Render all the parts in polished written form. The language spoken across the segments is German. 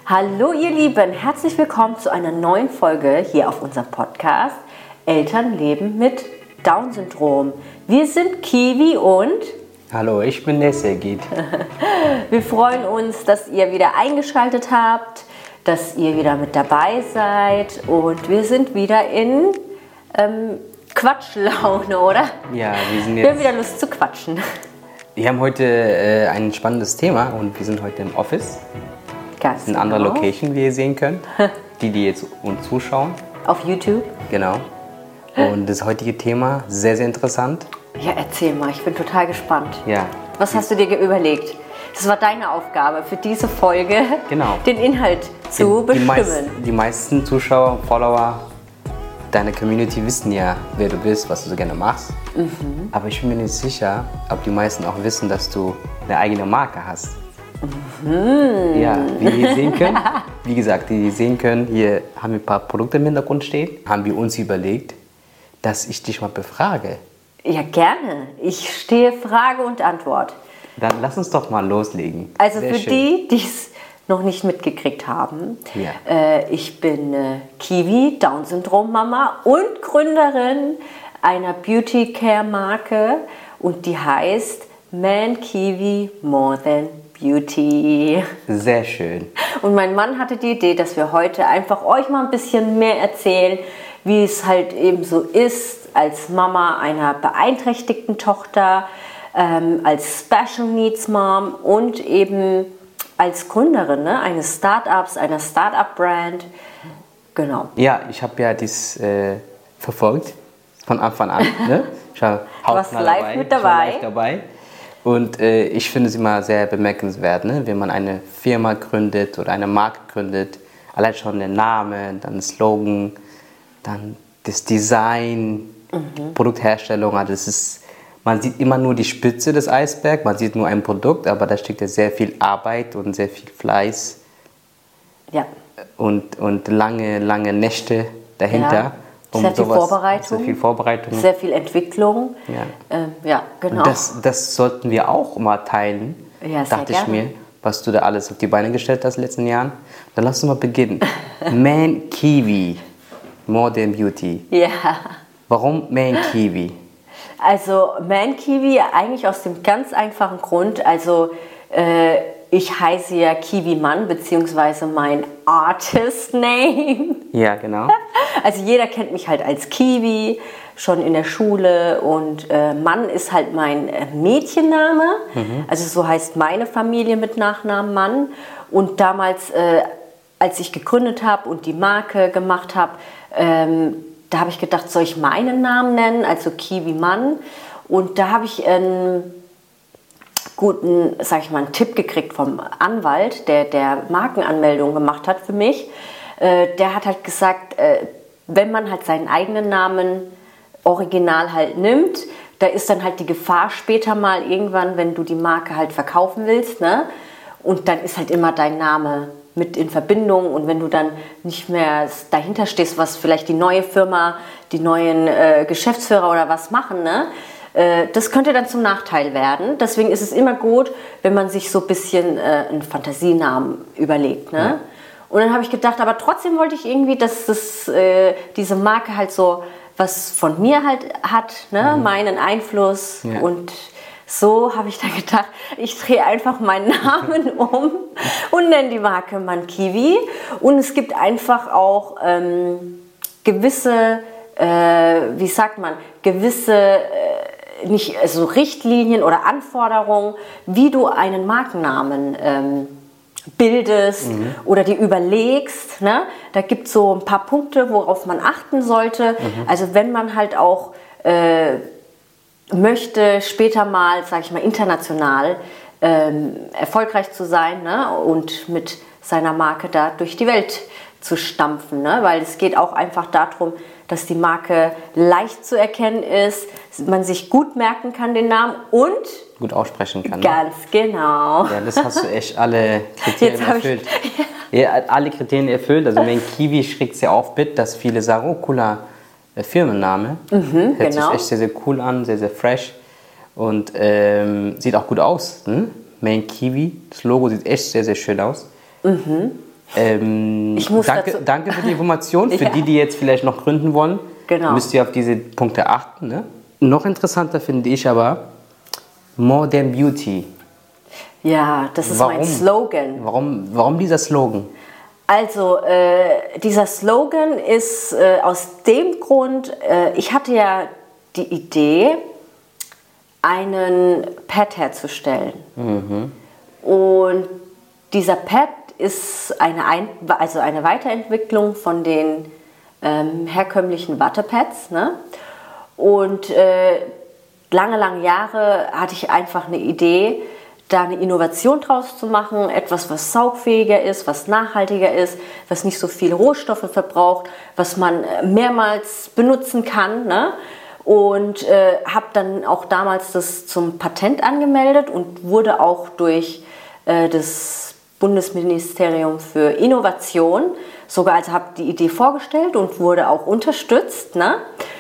Hallo ihr Lieben, herzlich willkommen zu einer neuen Folge hier auf unserem Podcast Eltern leben mit Down-Syndrom. Wir sind Kiwi und... Hallo, ich bin der Sergit. Wir freuen uns, dass ihr wieder eingeschaltet habt, dass ihr wieder mit dabei seid und wir sind wieder in Quatschlaune, oder? Ja, wir haben wieder Lust zu quatschen. Wir haben heute ein spannendes Thema und wir sind heute im Office. Ganz in anderer Location, wie ihr sehen könnt. Die jetzt uns zuschauen. Auf YouTube. Genau. Und das heutige Thema, sehr, sehr interessant. Ja, erzähl mal, ich bin total gespannt. Ja. Was hast du dir überlegt? Das war deine Aufgabe für diese Folge, genau, den Inhalt zu bestimmen. Die meisten Zuschauer, Follower deiner Community wissen ja, wer du bist, was du so gerne machst. Mhm. Aber ich bin mir nicht sicher, ob die meisten auch wissen, dass du eine eigene Marke hast. Mhm. Ja, wie ihr sehen könnt, wie gesagt, die sehen können, hier haben wir ein paar Produkte im Hintergrund stehen, haben wir uns überlegt, dass ich dich mal befrage. Ja, gerne. Ich stehe Frage und Antwort. Dann lass uns doch mal loslegen. Also sehr für schön. Die es noch nicht mitgekriegt haben, ja. Ich bin Kiwi, Down-Syndrom-Mama und Gründerin einer Beauty-Care-Marke und die heißt Man Kiwi More Than Beauty. Sehr schön. Und mein Mann hatte die Idee, dass wir heute einfach euch mal ein bisschen mehr erzählen, wie es halt eben so ist, als Mama einer beeinträchtigten Tochter, als Special Needs Mom und eben als Gründerin, ne, eines Startups, einer Startup-Brand. Genau. Ja, ich habe ja dies verfolgt von Anfang an. Ne? Ich war live mit dabei. Und ich finde es immer sehr bemerkenswert, ne? Wenn man eine Firma gründet oder eine Marke gründet. Allein schon der Name, dann der Slogan, dann das Design, Produktherstellung. Also das ist, man sieht immer nur die Spitze des Eisbergs, man sieht nur ein Produkt, aber da steckt ja sehr viel Arbeit und sehr viel Fleiß. Ja. Und lange Nächte dahinter. Ja. Sehr viel Vorbereitung. Sehr viel Entwicklung. Ja, ja genau. Und das sollten wir auch mal teilen, ja, dachte ich mir, was du da alles auf die Beine gestellt hast in den letzten Jahren. Dann lass uns mal beginnen. Man Kiwi, More Than Beauty. Ja. Warum Man Kiwi? Also Man Kiwi eigentlich aus dem ganz einfachen Grund, also ich heiße ja Kiwi Mann, beziehungsweise mein Artist Name. Ja, genau. Also jeder kennt mich halt als Kiwi, schon in der Schule und Mann ist halt mein Mädchenname. Mhm. Also so heißt meine Familie mit Nachnamen Mann. Und damals, als ich gegründet habe und die Marke gemacht habe, da habe ich gedacht, soll ich meinen Namen nennen, also Kiwi Mann. Und da habe ich einen guten, sag ich mal, einen Tipp gekriegt vom Anwalt, der Markenanmeldung gemacht hat für mich. Der hat halt gesagt, wenn man halt seinen eigenen Namen original halt nimmt, da ist dann halt die Gefahr später mal irgendwann, wenn du die Marke halt verkaufen willst, ne? Und dann ist halt immer dein Name mit in Verbindung und wenn du dann nicht mehr dahinter stehst, was vielleicht die neue Firma, die neuen Geschäftsführer oder was machen, ne? Das könnte dann zum Nachteil werden. Deswegen ist es immer gut, wenn man sich so ein bisschen einen Fantasienamen überlegt, ne? Ja. Und dann habe ich gedacht, aber trotzdem wollte ich irgendwie, dass diese Marke halt so was von mir halt hat, ne? Meinen Einfluss. Ja. Und so habe ich dann gedacht, ich drehe einfach meinen Namen um und nenne die Marke Man Kiwi. Und es gibt einfach auch gewisse, wie sagt man, gewisse nicht also Richtlinien oder Anforderungen, wie du einen Markennamen bildest oder dir überlegst. Ne? Da gibt es so ein paar Punkte, worauf man achten sollte. Also wenn man halt auch möchte, später mal, sage ich mal, international erfolgreich zu sein, ne? Und mit seiner Marke da durch die Welt zu stampfen. Ne? Weil es geht auch einfach darum, dass die Marke leicht zu erkennen ist, man sich gut merken kann, den Namen und gut aussprechen kann. Ganz genau. Ja, das hast du echt alle Kriterien erfüllt. Ja, alle Kriterien erfüllt. Also wenn Kiwi schreckt sehr oft mit, dass viele sagen, oh, cooler Firmenname. Hört sich echt sehr, sehr cool an, sehr, sehr fresh und sieht auch gut aus. Man Kiwi, das Logo sieht echt sehr, sehr schön aus. Danke für die Information. Für die jetzt vielleicht noch gründen wollen, müsst ihr auf diese Punkte achten. Ne? Noch interessanter finde ich aber More Than Beauty. Ja, das ist mein Slogan. Warum dieser Slogan? Also, dieser Slogan ist aus dem Grund, ich hatte ja die Idee, einen Pad herzustellen. Und dieser Pad ist eine Weiterentwicklung von den herkömmlichen Wattepads. Ne? Und lange Jahre hatte ich einfach eine Idee, da eine Innovation draus zu machen, etwas, was saugfähiger ist, was nachhaltiger ist, was nicht so viele Rohstoffe verbraucht, was man mehrmals benutzen kann. Ne? Und habe dann auch damals das zum Patent angemeldet und wurde auch durch das Bundesministerium für Innovation also habe die Idee vorgestellt und wurde auch unterstützt. Ne?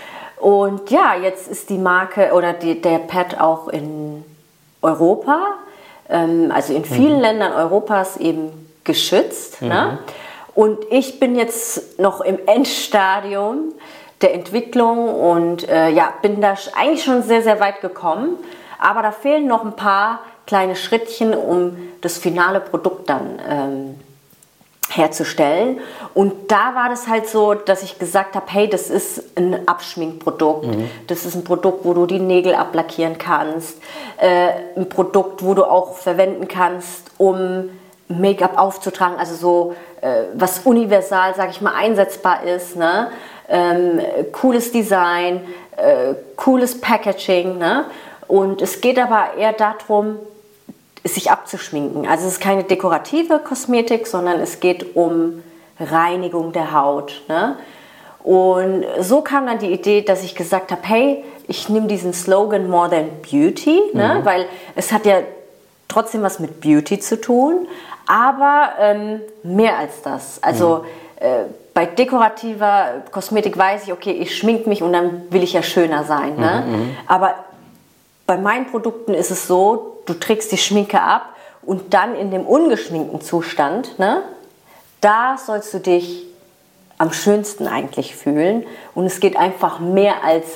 Und ja, jetzt ist die Marke oder der Pad auch in Europa, also in vielen Ländern Europas eben geschützt. Ne? Und ich bin jetzt noch im Endstadium der Entwicklung und bin da eigentlich schon sehr, sehr weit gekommen. Aber da fehlen noch ein paar kleine Schrittchen, um das finale Produkt dann herzustellen. Und da war das halt so, dass ich gesagt habe, hey, das ist ein Abschminkprodukt. Das ist ein Produkt, wo du die Nägel ablackieren kannst. Ein Produkt, wo du auch verwenden kannst, um Make-up aufzutragen. Also so was universal, sage ich mal, einsetzbar ist. Ne? Cooles Design, cooles Packaging. Ne? Und es geht aber eher darum, sich abzuschminken. Also es ist keine dekorative Kosmetik, sondern es geht um Reinigung der Haut. Ne? Und so kam dann die Idee, dass ich gesagt habe, hey, ich nehme diesen Slogan More Than Beauty, ne? Weil es hat ja trotzdem was mit Beauty zu tun, aber mehr als das. Also bei dekorativer Kosmetik weiß ich, okay, ich schmink mich und dann will ich ja schöner sein. Ne? Aber bei meinen Produkten ist es so, du trägst die Schminke ab und dann in dem ungeschminkten Zustand, ne, da sollst du dich am schönsten eigentlich fühlen. Und es geht einfach mehr als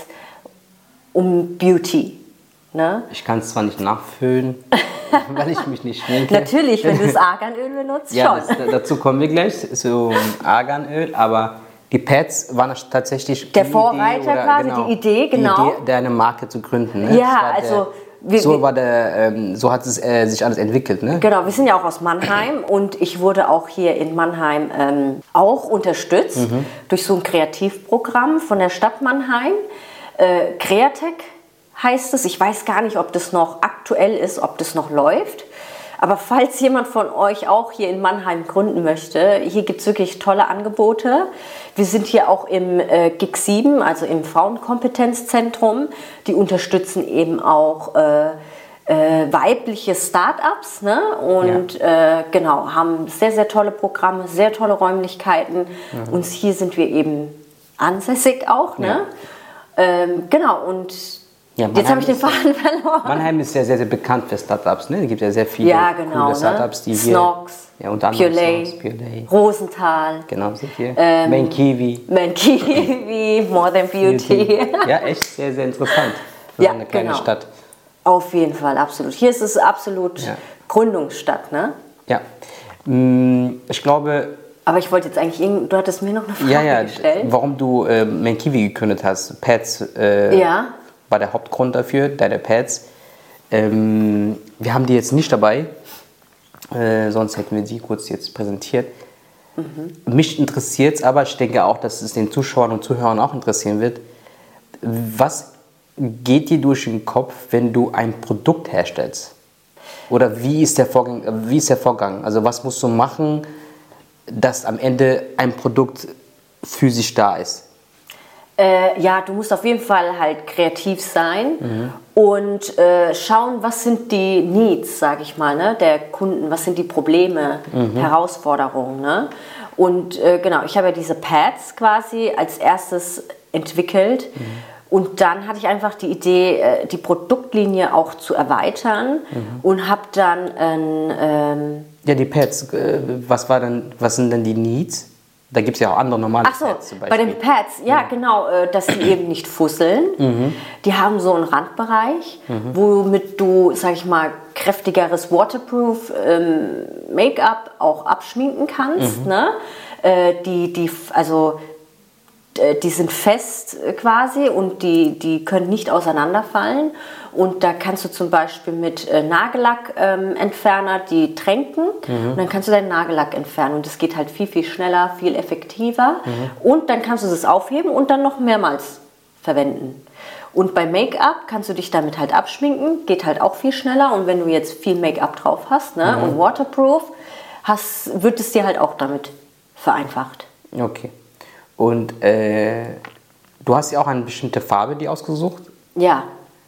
um Beauty. Ne? Ich kann es zwar nicht nachfüllen, weil ich mich nicht schminke. Natürlich, wenn du das Arganöl benutzt, ja, schon. Dazu kommen wir gleich, so Arganöl, aber die Pads waren tatsächlich der Vorreiter Idee, quasi, die Idee, genau. Die Idee, deine Marke zu gründen. Ne? Ja, also... So hat es sich alles entwickelt, ne? Genau, wir sind ja auch aus Mannheim und ich wurde auch hier in Mannheim auch unterstützt durch so ein Kreativprogramm von der Stadt Mannheim. Createc heißt es. Ich weiß gar nicht, ob das noch aktuell ist, ob das noch läuft. Aber falls jemand von euch auch hier in Mannheim gründen möchte, hier gibt es wirklich tolle Angebote. Wir sind hier auch im GIG 7, also im Frauenkompetenzzentrum. Die unterstützen eben auch weibliche Start-ups, ne? Und genau, haben sehr, sehr tolle Programme, sehr tolle Räumlichkeiten. Und hier sind wir eben ansässig auch. Ne? Genau, und ja, jetzt habe ich den Faden verloren. Mannheim ist ja sehr, sehr bekannt für Startups. Ne? Es gibt ja sehr viele coole Startups, die hier... Snox, ja, unter anderem Purelay, Rosenthal. Genau, sind hier. Mankiwi, More Than Beauty. Ja, echt sehr, sehr interessant für so eine kleine Stadt. Auf jeden Fall, absolut. Hier ist es absolut Gründungsstadt, ne? Ja. Ich glaube... Aber ich wollte jetzt eigentlich, du hattest mir noch eine Frage gestellt. Warum du Mankiwi gegründet hast. Pads war der Hauptgrund dafür, deine Pads. Wir haben die jetzt nicht dabei, sonst hätten wir sie kurz jetzt präsentiert. Mich interessiert es aber, ich denke auch, dass es den Zuschauern und Zuhörern auch interessieren wird. Was geht dir durch den Kopf, wenn du ein Produkt herstellst? Oder wie ist der Vorgang? Also was musst du machen, dass am Ende ein Produkt physisch da ist? Ja, du musst auf jeden Fall halt kreativ sein und schauen, was sind die Needs, sage ich mal, ne, der Kunden, was sind die Probleme, Herausforderungen. Ne? Und genau, ich habe ja diese Pads quasi als erstes entwickelt und dann hatte ich einfach die Idee, die Produktlinie auch zu erweitern und habe dann Ja, die Pads, was sind denn die Needs? Da gibt es ja auch andere normale Ach so, Pads zum Beispiel. bei den Pads, ja genau, dass die eben nicht fusseln. Die haben so einen Randbereich, womit du, sag ich mal, kräftigeres Waterproof Make-up auch abschminken kannst. Ne? Die sind fest quasi und die können nicht auseinanderfallen. Und da kannst du zum Beispiel mit Nagellackentferner die tränken und dann kannst du deinen Nagellack entfernen. Und das geht halt viel, viel schneller, viel effektiver. Und dann kannst du das aufheben und dann noch mehrmals verwenden. Und bei Make-up kannst du dich damit halt abschminken, geht halt auch viel schneller. Und wenn du jetzt viel Make-up drauf hast, ne, und Waterproof, wird es dir halt auch damit vereinfacht. Okay. Und du hast ja auch eine bestimmte Farbe, die ausgesucht? Ja.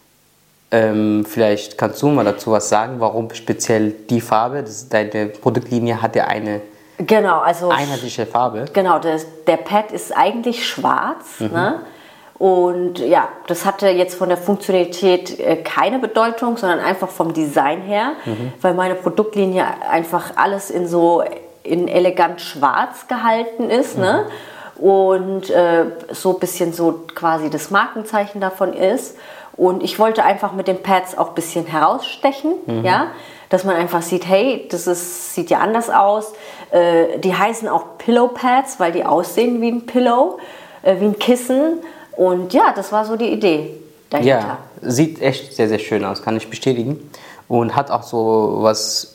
Vielleicht kannst du mal dazu was sagen, warum speziell die Farbe? Deine Produktlinie hat ja eine einheitliche Farbe. Genau, der Pad ist eigentlich schwarz. Ne? Und ja, das hatte jetzt von der Funktionalität keine Bedeutung, sondern einfach vom Design her, weil meine Produktlinie einfach alles in elegant schwarz gehalten ist. Ne? Und so ein bisschen so quasi das Markenzeichen davon ist. Und ich wollte einfach mit den Pads auch ein bisschen herausstechen, ja, dass man einfach sieht, hey, sieht ja anders aus. Die heißen auch Pillow Pads, weil die aussehen wie ein Pillow, wie ein Kissen. Und ja, das war so die Idee dahinter. Ja, sieht echt sehr, sehr schön aus, kann ich bestätigen. Und hat auch so was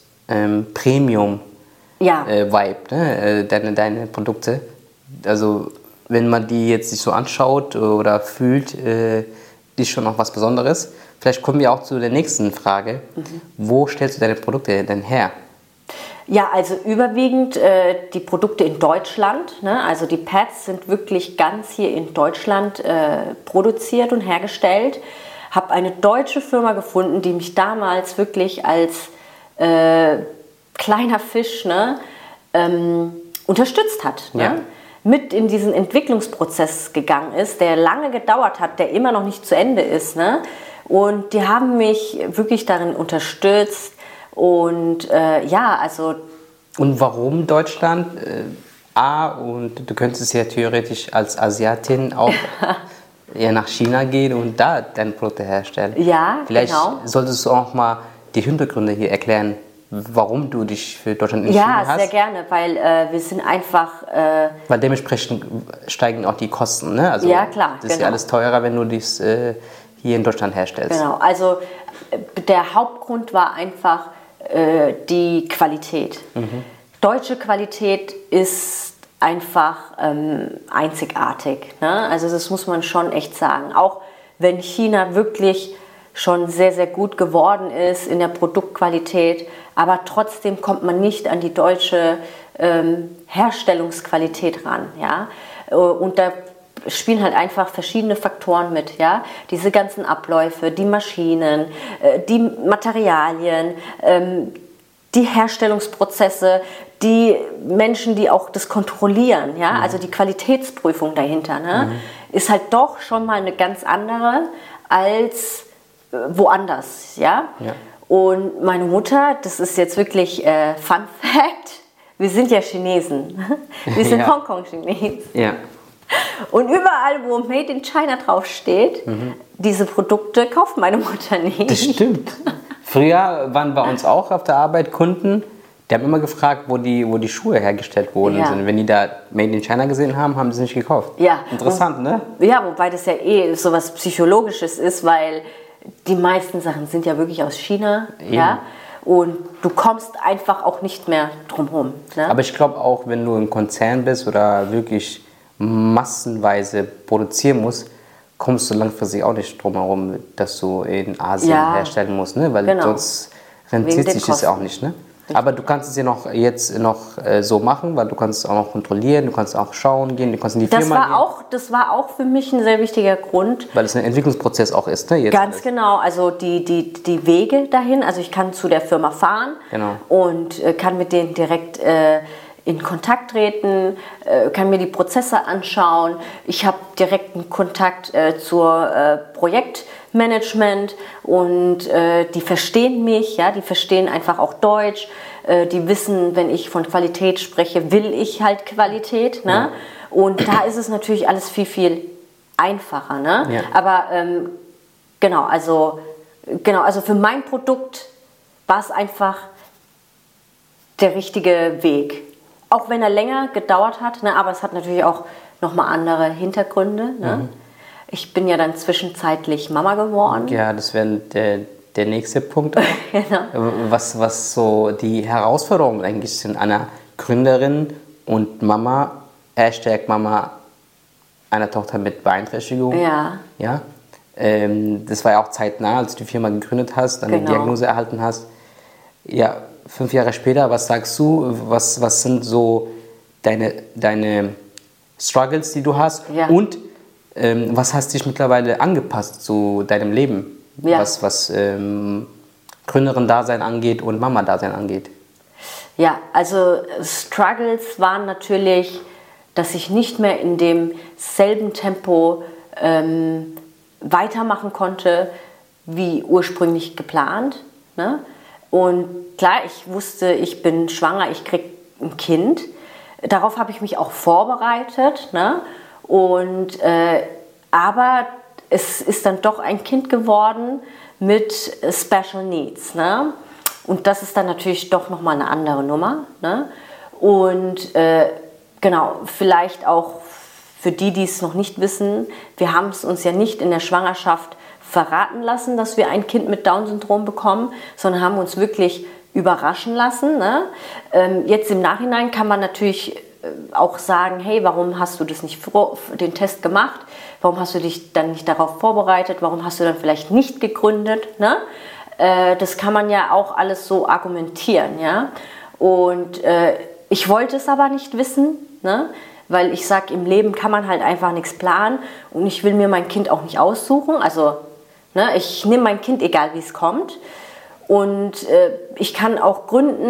Premium-Vibe, ne? Deine Produkte. Also wenn man die jetzt sich so anschaut oder fühlt, ist schon noch was Besonderes. Vielleicht kommen wir auch zu der nächsten Frage. Wo stellst du deine Produkte denn her? Ja, also überwiegend die Produkte in Deutschland. Ne? Also die Pads sind wirklich ganz hier in Deutschland produziert und hergestellt. Habe eine deutsche Firma gefunden, die mich damals wirklich als kleiner Fisch unterstützt hat. Ne? Ja. Mit in diesen Entwicklungsprozess gegangen ist, der lange gedauert hat, der immer noch nicht zu Ende ist. Ne? Und die haben mich wirklich darin unterstützt. Und Und warum Deutschland? Und du könntest ja theoretisch als Asiatin auch nach China gehen und da deine Produkte herstellen. Ja, Vielleicht genau. solltest du auch mal die Hintergründe hier erklären, warum du dich für Deutschland entschieden hast. Ja, sehr gerne, weil wir sind einfach... weil dementsprechend steigen auch die Kosten, ne? Also ja, klar. Das ist ja alles teurer, wenn du dies hier in Deutschland herstellst. Genau, also der Hauptgrund war einfach die Qualität. Deutsche Qualität ist einfach einzigartig. Ne? Also das muss man schon echt sagen. Auch wenn China wirklich schon sehr, sehr gut geworden ist in der Produktqualität, aber trotzdem kommt man nicht an die deutsche Herstellungsqualität ran. Ja? Und da spielen halt einfach verschiedene Faktoren mit. Ja? Diese ganzen Abläufe, die Maschinen, die Materialien, die Herstellungsprozesse, die Menschen, die auch das kontrollieren, ja? Also die Qualitätsprüfung dahinter, ne? Ist halt doch schon mal eine ganz andere als woanders. Ja? Ja. Und meine Mutter, das ist jetzt wirklich Fun Fact, wir sind ja Chinesen. Wir sind Ja. Hongkong-Chinesen. Ja. Und überall, wo Made in China draufsteht, diese Produkte kauft meine Mutter nicht. Das stimmt. Früher waren bei uns auch auf der Arbeit Kunden, die haben immer gefragt, wo die Schuhe hergestellt worden Ja. sind. Wenn die da Made in China gesehen haben, haben sie nicht gekauft. Ja. Interessant, ne? Ja, wobei das ja so was Psychologisches ist, weil die meisten Sachen sind ja wirklich aus China. Ja? Und du kommst einfach auch nicht mehr drum herum. Ne? Aber ich glaube auch, wenn du im Konzern bist oder wirklich massenweise produzieren musst, kommst du langfristig auch nicht drum herum, dass du in Asien herstellen musst, ne? Weil genau. sonst rentiert sich das ja auch nicht. Ne? Aber du kannst es ja jetzt noch so machen, weil du kannst es auch noch kontrollieren, du kannst auch schauen gehen, du kannst in die Firma gehen. Das war auch für mich ein sehr wichtiger Grund. Weil es ein Entwicklungsprozess auch ist, ne? Jetzt Ganz genau, also die Wege dahin, also ich kann zu der Firma fahren und kann mit denen direkt in Kontakt treten, kann mir die Prozesse anschauen. Ich habe direkten Kontakt zur Projektmanagement und die verstehen mich, ja, die verstehen einfach auch Deutsch. Die wissen, wenn ich von Qualität spreche, will ich halt Qualität. Ne? Ja. Und da ist es natürlich alles viel, viel einfacher. Ne? Ja. Aber genau, also für mein Produkt war es einfach der richtige Weg. Auch wenn er länger gedauert hat, ne? Aber es hat natürlich auch nochmal andere Hintergründe. Ne? Mhm. Ich bin ja dann zwischenzeitlich Mama geworden. Ja, das wäre der nächste Punkt. Genau. Was so die Herausforderungen eigentlich sind einer Gründerin und Mama, Mama einer Tochter mit Beeinträchtigung. Ja. Ja. Das war ja auch zeitnah, als du die Firma gegründet hast, dann die Diagnose erhalten hast. Ja, 5 Jahre später, was sagst du? Was sind so deine Struggles, die du hast? Ja. Und was hast dich mittlerweile angepasst zu deinem Leben? Ja. Was Gründerin-Dasein angeht und Mama-Dasein angeht? Ja, also Struggles waren natürlich, dass ich nicht mehr in demselben Tempo weitermachen konnte, wie ursprünglich geplant. Ne? Und klar, ich wusste, ich bin schwanger, ich kriege ein Kind. Darauf habe ich mich auch vorbereitet. Ne? Und, aber es ist dann doch ein Kind geworden mit Special Needs. Ne? Und das ist dann natürlich doch nochmal eine andere Nummer. Ne? Und genau, vielleicht auch für die es noch nicht wissen, wir haben es uns ja nicht in der Schwangerschaft verraten lassen, dass wir ein Kind mit Down-Syndrom bekommen, sondern haben uns wirklich überraschen lassen. Ne? Jetzt im Nachhinein kann man natürlich auch sagen, hey, warum hast du das nicht den Test gemacht? Warum hast du dich dann nicht darauf vorbereitet? Warum hast du dann vielleicht nicht gegründet? Ne? Das kann man ja auch alles so argumentieren. Ja? Und ich wollte es aber nicht wissen, ne? Weil ich sage, im Leben kann man halt einfach nichts planen und ich will mir mein Kind auch nicht aussuchen. Also ne, ich nehme mein Kind, egal wie es kommt. Und ich kann auch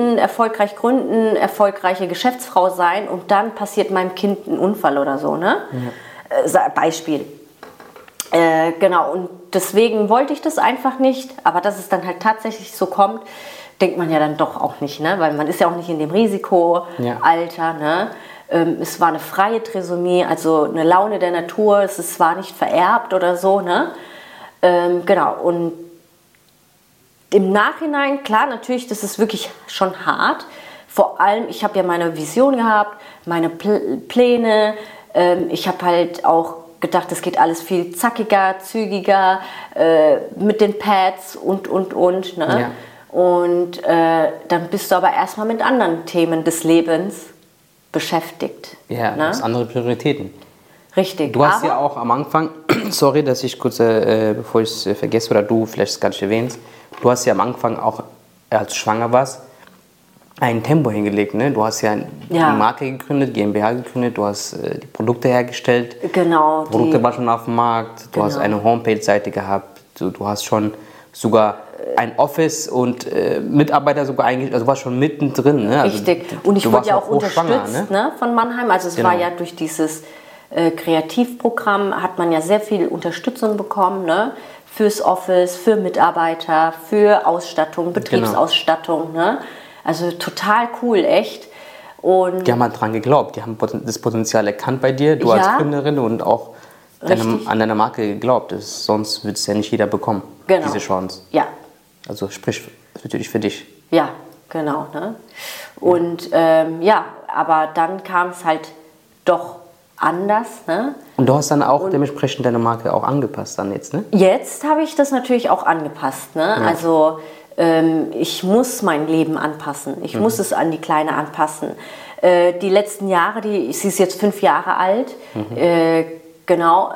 erfolgreiche Geschäftsfrau sein und dann passiert meinem Kind ein Unfall oder so. Ne? Ja. Beispiel. Genau, und deswegen wollte ich das einfach nicht. Aber dass es dann halt tatsächlich so kommt, denkt man ja dann doch auch nicht. Ne? Weil man ist ja auch nicht in dem Risikoalter. Ne? Es war eine freie Trisomie, also eine Laune der Natur. Es war nicht vererbt oder so. Ne? Genau, und im Nachhinein, klar, natürlich, das ist wirklich schon hart. Vor allem, ich habe ja meine Vision gehabt, meine Pläne. Ich habe halt auch gedacht, es geht alles viel zackiger, zügiger, mit den Pads und. Ne? Ja. Und dann bist du aber erstmal mit anderen Themen des Lebens beschäftigt. Ja, ne? Das andere Prioritäten. Richtig. Du hast ja auch am Anfang, sorry, dass ich kurz, bevor ich es vergesse oder du vielleicht es gar nicht erwähnst, du hast ja am Anfang auch, als du schwanger warst, ein Tempo hingelegt. Ne? Du hast ja eine Marke gegründet, GmbH gegründet, du hast die Produkte hergestellt. Genau. Produkte waren schon auf dem Markt, du hast eine Homepage-Seite gehabt, du hast schon sogar ein Office und Mitarbeiter sogar eigentlich, also war schon mittendrin. Ne? Also richtig. Und ich wurde ja auch unterstützt, ne? Von Mannheim. Also es war ja durch dieses Kreativprogramm hat man ja sehr viel Unterstützung bekommen, ne? Fürs Office, für Mitarbeiter, für Ausstattung, Betriebsausstattung. Ne? Also total cool, echt. Und die haben halt dran geglaubt, die haben das Potenzial erkannt bei dir, du als Gründerin und auch an deiner Marke geglaubt. Sonst würde es ja nicht jeder bekommen, diese Chance. Ja. Also sprich natürlich für dich. Ja, genau. Ne? Und aber dann kam es halt doch anders. Ne? Und du hast dann auch dementsprechend deine Marke auch angepasst dann jetzt, ne? Jetzt habe ich das natürlich auch angepasst. Ne? Ja. Also ich muss mein Leben anpassen. Ich muss es an die Kleine anpassen. Die letzten Jahre, sie ist jetzt 5 Jahre alt, genau,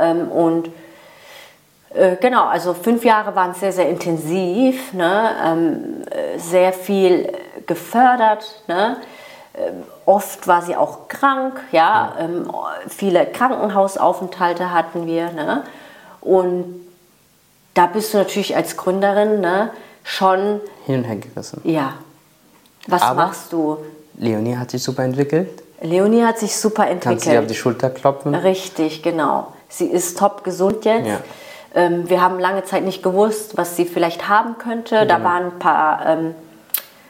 genau, also 5 Jahre waren sehr, sehr intensiv, ne? Sehr viel gefördert, ne? Oft war sie auch krank, ja? Viele Krankenhausaufenthalte hatten wir, ne? Und da bist du natürlich als Gründerin, ne, schon hin und her gerissen. Ja. Was machst du? Leonie hat sich super entwickelt. Leonie hat sich super entwickelt. Kannst du dir auf die Schulter klopfen? Richtig, genau. Sie ist top gesund jetzt. Ja. Wir haben lange Zeit nicht gewusst, was sie vielleicht haben könnte. Da waren ein paar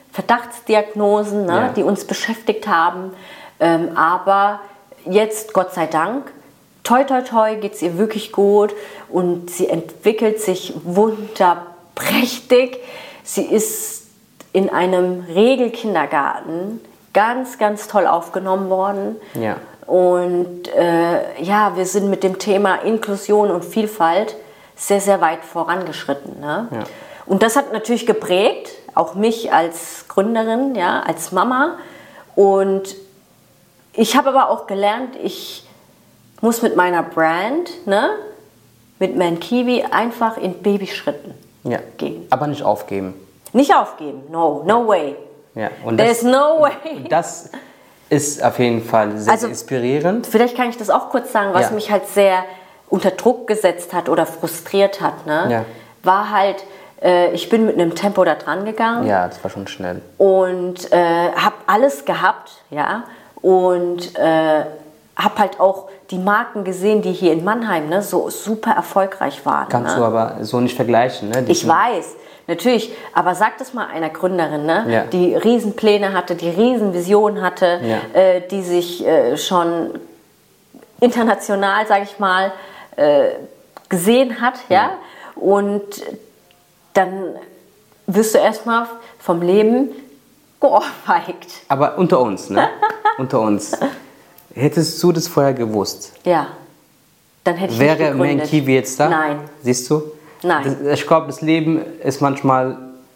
Verdachtsdiagnosen, ne, Ja. die uns beschäftigt haben. Aber jetzt, Gott sei Dank, toi toi toi, geht es ihr wirklich gut und sie entwickelt sich wunderprächtig. Sie ist in einem Regelkindergarten ganz, ganz toll aufgenommen worden. Ja. Und wir sind mit dem Thema Inklusion und Vielfalt sehr, sehr weit vorangeschritten. Ne? Ja. Und das hat natürlich geprägt, auch mich als Gründerin, ja, als Mama. Und ich habe aber auch gelernt, ich muss mit meiner Brand, ne, mit ManKiwi einfach in Babyschritten gehen. Aber nicht aufgeben. Nicht aufgeben, no way. Ja. Und There's no way. Das ist auf jeden Fall sehr, Also, sehr inspirierend. Vielleicht kann ich das auch kurz sagen, was Ja. mich halt sehr unter Druck gesetzt hat oder frustriert hat, ne? Ja. War halt, ich bin mit einem Tempo da dran gegangen. Ja, das war schon schnell. Und habe alles gehabt, ja, und habe halt auch die Marken gesehen, die hier in Mannheim, ne, so super erfolgreich waren. Kannst ne? du aber so nicht vergleichen, ne? Ich weiß, natürlich, aber sag das mal einer Gründerin, ne, Ja. die Riesenpläne hatte, die Riesenvision hatte, Ja. die sich schon international, sag ich mal, gesehen hat, ja, und dann wirst du erstmal vom Leben geohrfeigt. Aber unter uns, ne? Unter uns. Hättest du das vorher gewusst? Ja, dann hätte ich Wäre nicht gegründet. ManKiwi jetzt da? Nein. Siehst du? Nein. Ich glaube, das Leben ist manchmal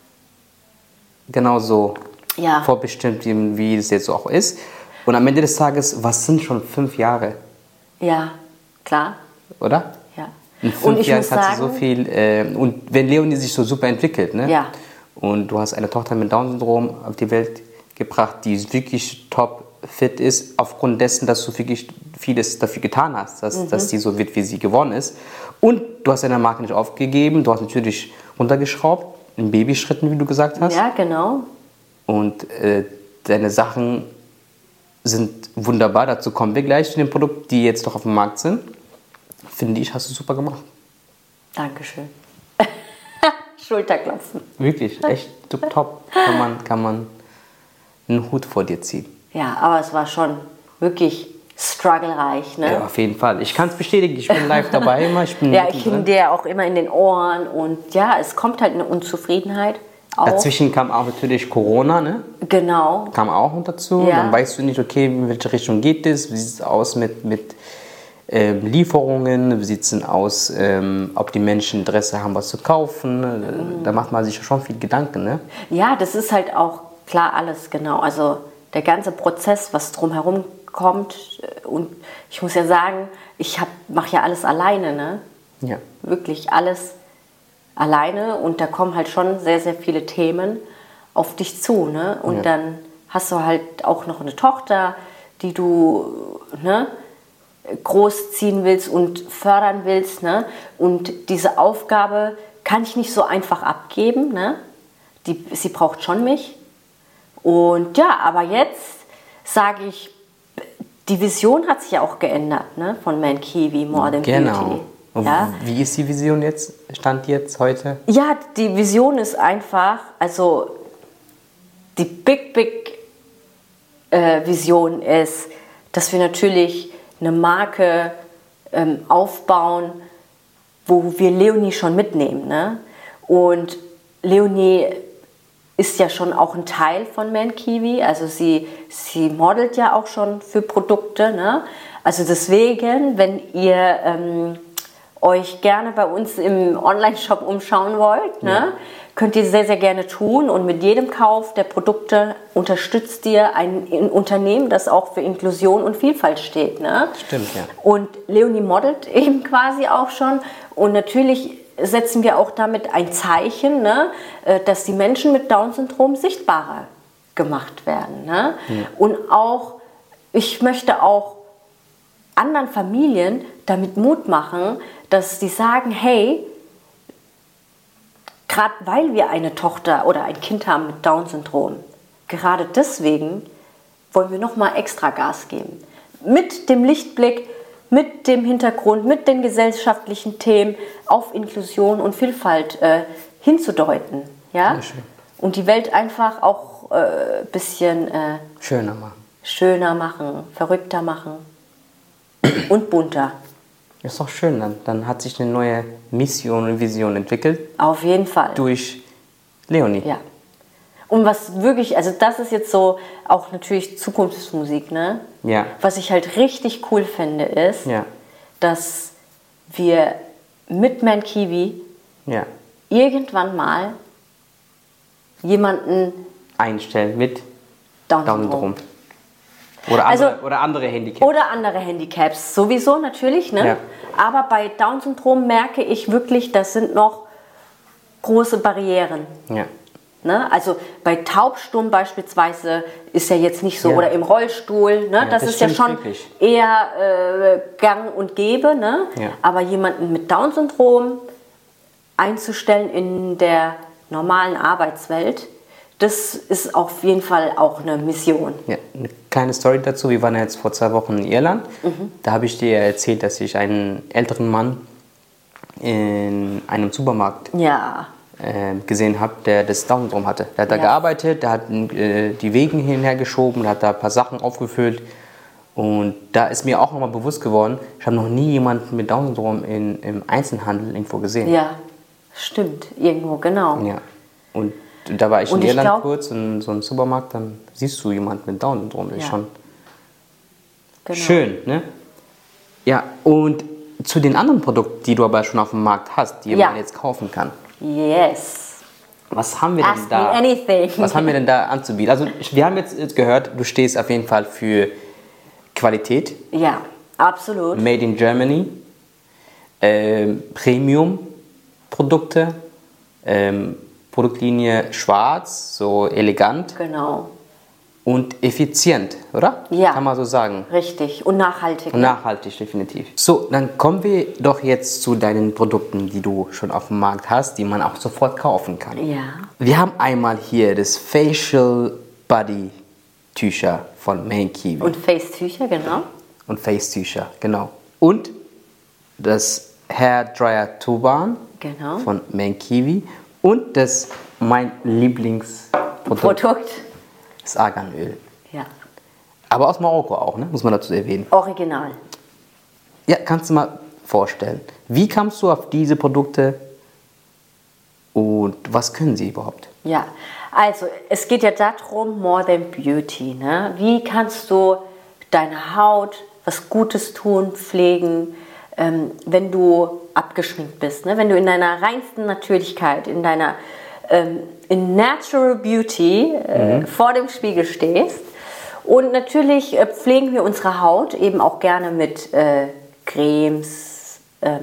genauso Ja. vorbestimmt, wie es jetzt auch ist. Und am Ende des Tages, was sind schon 5 Jahre, Ja, klar. oder? Ja. In 5 Jahren kannst du so viel. Und wenn Leonie sich so super entwickelt, ne? Ja. Und du hast eine Tochter mit Down-Syndrom auf die Welt gebracht, die wirklich top fit ist, aufgrund dessen, dass du wirklich vieles dafür getan hast, dass sie so wird, wie sie geworden ist. Und du hast deine Marke nicht aufgegeben, du hast natürlich runtergeschraubt, in Babyschritten, wie du gesagt hast. Ja, genau. Und deine Sachen sind wunderbar, dazu kommen wir gleich zu den Produkten, die jetzt noch auf dem Markt sind. Finde ich, hast du super gemacht. Dankeschön. Schulterklopfen. Wirklich, echt top. Kann man einen Hut vor dir ziehen. Ja, aber es war schon wirklich strugglereich, ne? Ja, auf jeden Fall. Ich kann es bestätigen, ich bin live dabei immer. Ich Ja, ich hing dir auch immer in den Ohren und ja, es kommt halt eine Unzufriedenheit auf. Dazwischen kam auch natürlich Corona, ne? Genau. Kam auch noch dazu. Ja. Dann weißt du nicht, okay, in welche Richtung geht es, wie sieht es aus mit Lieferungen, wie sieht es denn aus, ob die Menschen Interesse haben, was zu kaufen. Da macht man sich schon viel Gedanken, ne? Ja, das ist halt auch klar alles, genau. Also der ganze Prozess, was drumherum kommt. Und ich muss ja sagen, ich mache ja alles alleine, ne? Ja. Wirklich alles alleine. Und da kommen halt schon sehr, sehr viele Themen auf dich zu, ne? Und Ja. dann hast du halt auch noch eine Tochter, die du, ne, großziehen willst und fördern willst, ne? Und diese Aufgabe kann ich nicht so einfach abgeben, ne? Sie braucht schon mich. Und ja, aber jetzt sage ich, die Vision hat sich ja auch geändert, ne? Von ManKiwi, More Than Beauty. Genau. Und Ja? wie ist die Vision jetzt? Stand jetzt heute? Ja, die Vision ist einfach, also die Big Vision ist, dass wir natürlich eine Marke aufbauen, wo wir Leonie schon mitnehmen. Ne? Und Leonie ist ja schon auch ein Teil von ManKiwi, also sie modelt ja auch schon für Produkte. Ne? Also deswegen, wenn ihr euch gerne bei uns im Online-Shop umschauen wollt, ne, könnt ihr sehr, sehr gerne tun. Und mit jedem Kauf der Produkte unterstützt ihr ein Unternehmen, das auch für Inklusion und Vielfalt steht. Ne? Stimmt, ja. Und Leonie modelt eben quasi auch schon. Und natürlich setzen wir auch damit ein Zeichen, ne, dass die Menschen mit Down-Syndrom sichtbarer gemacht werden. Ne? Ja. Und auch, ich möchte auch anderen Familien damit Mut machen, dass sie sagen, hey, gerade weil wir eine Tochter oder ein Kind haben mit Down-Syndrom, gerade deswegen wollen wir nochmal extra Gas geben. Mit dem Lichtblick, mit dem Hintergrund, mit den gesellschaftlichen Themen auf Inklusion und Vielfalt hinzudeuten. Ja? Sehr schön. und die Welt einfach auch ein bisschen schöner machen, verrückter machen und bunter. Ist doch schön, dann hat sich eine neue Mission und Vision entwickelt. Auf jeden Fall. Durch Leonie. Ja. Und was wirklich, also das ist jetzt so auch natürlich Zukunftsmusik, ne? Ja. Was ich halt richtig cool finde, ist, Ja. dass wir mit Man Kiwi Ja. irgendwann mal jemanden Einstellen mit Down-Syndrom. Oder andere Handicaps. Oder andere Handicaps, sowieso natürlich, ne? Ja. Aber bei Down-Syndrom merke ich wirklich, das sind noch große Barrieren. Ja. Ne? Also bei Taubstumm beispielsweise ist ja jetzt nicht so, Ja. oder im Rollstuhl, ne? Ja, das das ist ja stimmt schon wirklich. eher gang und gäbe. Ne? Ja. Aber jemanden mit Down-Syndrom einzustellen in der normalen Arbeitswelt, das ist auf jeden Fall auch eine Mission. Ja, eine kleine Story dazu. Wir waren jetzt vor 2 Wochen in Irland. Da habe ich dir erzählt, dass ich einen älteren Mann in einem Supermarkt Ja, gesehen habe, der das Down-Syndrom hatte. Der hat da Ja. gearbeitet, der hat die Wegen hin und her geschoben, der hat da ein paar Sachen aufgefüllt. Und da ist mir auch nochmal bewusst geworden, ich habe noch nie jemanden mit Down-Syndrom im Einzelhandel irgendwo gesehen. ja, stimmt, irgendwo, genau. Ja. Und da war ich Und in ich Irland glaub- kurz in so einem Supermarkt, dann siehst du jemanden mit Down-Syndrom. Das ist Ja. schon Genau. schön, ne? Ja, und zu den anderen Produkten, die du aber schon auf dem Markt hast, die Ja. man jetzt kaufen kann. Yes. Was haben wir denn Ask da? me anything. Was haben wir denn da anzubieten? Also wir haben jetzt gehört, du stehst auf jeden Fall für Qualität, Ja, absolut. Made in Germany, Premium-Produkte, Produktlinie schwarz, so elegant Genau, und effizient, oder? Ja. Kann man so sagen. richtig. Und nachhaltig. Und nachhaltig, definitiv. So, dann kommen wir doch jetzt zu deinen Produkten, die du schon auf dem Markt hast, die man auch sofort kaufen kann. Ja. Wir haben einmal hier das Facial Body Tücher von Man Kiwi. Und Face-Tücher, genau. Und Face Tücher, genau. Und das Hair Dryer Turban Genau. von Man Kiwi. Und das mein Lieblingsprodukt, Produkt. das Arganöl. Ja. Aber aus Marokko auch, ne? Muss man dazu erwähnen. Original. Ja, kannst du mal vorstellen. Wie kamst du auf diese Produkte und was können sie überhaupt? Ja, also es geht ja darum, more than beauty. Ne? Wie kannst du deiner Haut was Gutes tun, pflegen, wenn du abgeschminkt bist, ne? Wenn du in deiner reinsten Natürlichkeit, in deiner in Natural Beauty vor dem Spiegel stehst. Und natürlich pflegen wir unsere Haut eben auch gerne mit Cremes,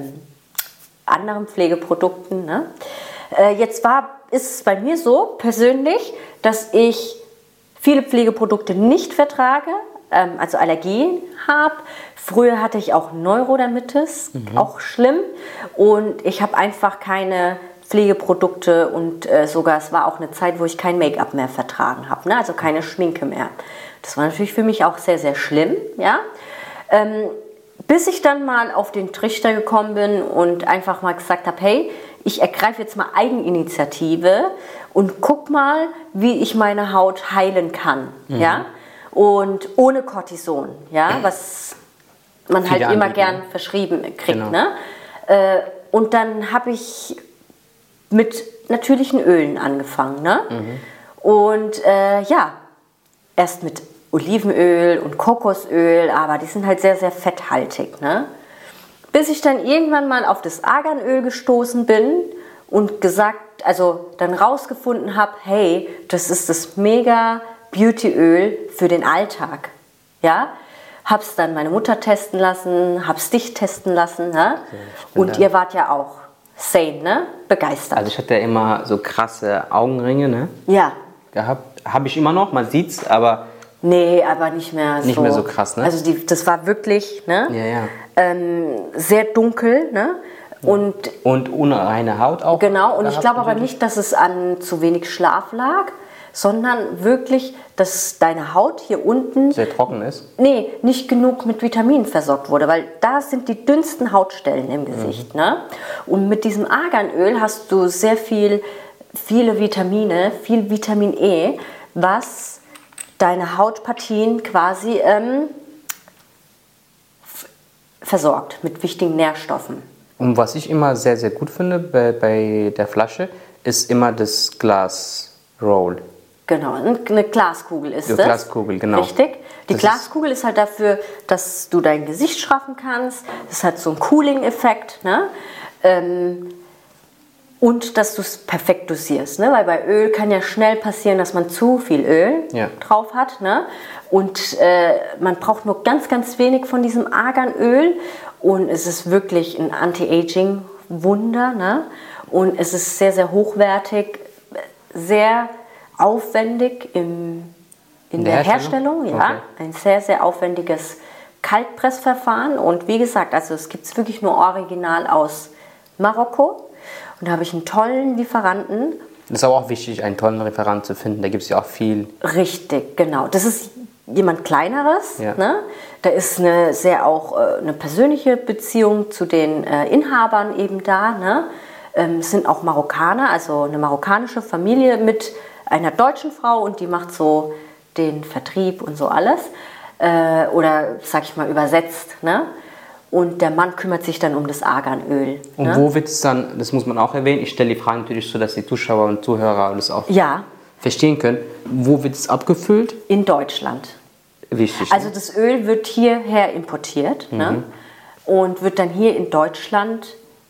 anderen Pflegeprodukten. Ne? Jetzt ist es bei mir so persönlich, dass ich viele Pflegeprodukte nicht vertrage, also Allergien habe. Früher hatte ich auch Neurodermitis, auch schlimm. Und ich habe einfach keine Pflegeprodukte und sogar, es war auch eine Zeit, wo ich kein Make-up mehr vertragen habe, ne? Also keine Schminke mehr. Das war natürlich für mich auch sehr, sehr schlimm, ja. Bis ich dann mal auf den Trichter gekommen bin und einfach mal gesagt habe, hey, ich ergreife jetzt mal Eigeninitiative und guck mal, wie ich meine Haut heilen kann, ja. Und ohne Cortison, ja, was man Viele halt immer anbieten, gern ne? verschrieben kriegt, Genau. ne. Und dann habe ich mit natürlichen Ölen angefangen, ne? Und ja, erst mit Olivenöl und Kokosöl, aber die sind halt sehr, sehr fetthaltig, ne? Bis ich dann irgendwann mal auf das Arganöl gestoßen bin und dann rausgefunden habe, hey, das ist das mega Beautyöl für den Alltag, ja? Hab's dann meine Mutter testen lassen, hab's dich testen lassen, ne? Und ihr wart ja auch sane, ne? Begeistert. Also ich hatte ja immer so krasse Augenringe, ne? Ja. Gehabt. Habe ich immer noch, man sieht's, aber Nee, aber nicht mehr so. Nicht mehr so krass, ne? Also das war wirklich, ne? ja. Sehr dunkel, ne? Und Und unreine Haut auch. genau, und ich gehabt, glaube aber natürlich. nicht, dass es an zu wenig Schlaf lag, sondern wirklich, dass deine Haut hier unten Sehr trocken ist. nicht genug mit Vitaminen versorgt wurde, weil da sind die dünnsten Hautstellen im Gesicht. Ne? Und mit diesem Arganöl hast du sehr viel viele Vitamine, viel Vitamin E, was deine Hautpartien quasi versorgt mit wichtigen Nährstoffen. Und was ich immer sehr, sehr gut finde bei der Flasche, ist immer das Glas Roll. Genau, eine Glaskugel ist Die das. Glaskugel, genau. Richtig. Die Das Glaskugel ist halt dafür, dass du dein Gesicht straffen kannst. Das hat so einen Cooling-Effekt, ne? Und dass du es perfekt dosierst, ne? Weil bei Öl kann ja schnell passieren, dass man zu viel Öl drauf hat, ne? Und man braucht nur ganz, ganz wenig von diesem Arganöl und es ist wirklich ein Anti-Aging-Wunder, ne? Und es ist sehr, sehr hochwertig, sehr aufwendig in der Herstellung, ja. Okay. Ein sehr, sehr aufwendiges Kaltpressverfahren und wie gesagt, also es gibt es wirklich nur original aus Marokko. Und da habe ich einen tollen Lieferanten. Das ist aber auch wichtig, einen tollen Lieferanten zu finden. Da gibt es ja auch viel. Richtig, genau. Das ist jemand Kleineres. Ja. Ne? Da ist eine persönliche Beziehung zu den Inhabern eben da. Ne? Es sind auch Marokkaner, also eine marokkanische Familie mit einer deutschen Frau und die macht so den Vertrieb und so alles. Oder, sag ich mal, übersetzt. Ne? Und der Mann kümmert sich dann um das Arganöl. Und ne? Wo wird es dann, das muss man auch erwähnen, ich stelle die Fragen natürlich so, dass die Zuschauer und Zuhörer das auch verstehen können. Wo wird es abgefüllt? In Deutschland. Wichtig. Also das Öl wird hierher importiert ne? Und wird dann hier in Deutschland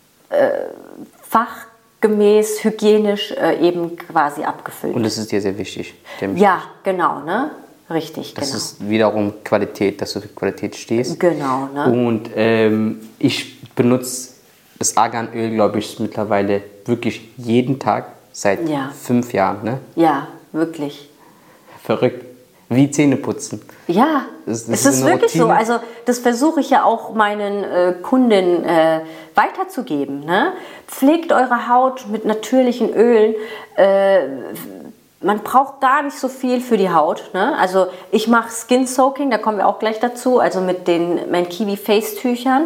fachgemäß, hygienisch eben quasi abgefüllt. Und das ist dir sehr wichtig. Ja, genau, ne? Richtig, das ist wiederum Qualität, dass du für Qualität stehst. Genau, ne? Und ich benutze das Arganöl, glaube ich, mittlerweile wirklich jeden Tag seit 5 Jahren. Ne? Ja, wirklich. Verrückt. Wie Zähne putzen. Ja, es ist wirklich so. Also das versuche ich ja auch meinen Kunden weiterzugeben. Ne? Pflegt eure Haut mit natürlichen Ölen. Man braucht gar nicht so viel für die Haut. Ne? Also ich mache Skin Soaking, da kommen wir auch gleich dazu, also mit meinen Kiwi Face Tüchern